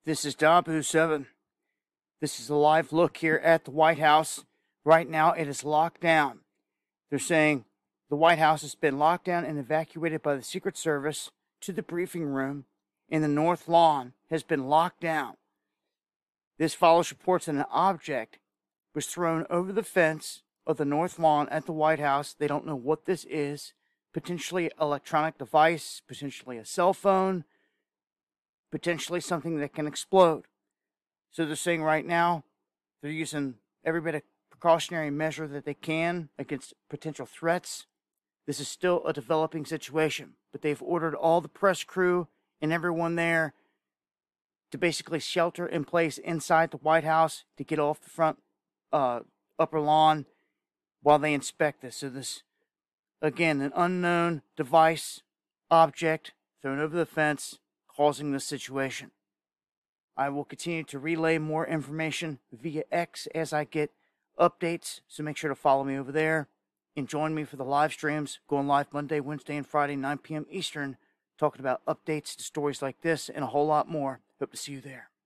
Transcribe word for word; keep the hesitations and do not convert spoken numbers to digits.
This is Dabu seven. This is a live look here at the White House. Right now, it is locked down. They're saying the White House has been locked down and evacuated by the Secret Service to the briefing room, and the North Lawn has been locked down. This follows reports that an object was thrown over the fence of the North Lawn at the White House. They don't know what this is. Potentially an electronic device, potentially a cell phone, potentially something that can explode. So they're saying right now they're using every bit of precautionary measure that they can against potential threats. This is still a developing situation, but they've ordered all the press crew and everyone there to basically shelter in place inside the White House to get off the front uh, upper lawn while they inspect this. So this, again, an unknown device, object thrown over the fence, causing this situation. I will continue to relay more information via X as I get updates, so make sure to follow me over there and join me for the live streams, going live Monday, Wednesday, and Friday, nine p.m. Eastern, talking about updates to stories like this and a whole lot more. Hope to see you there.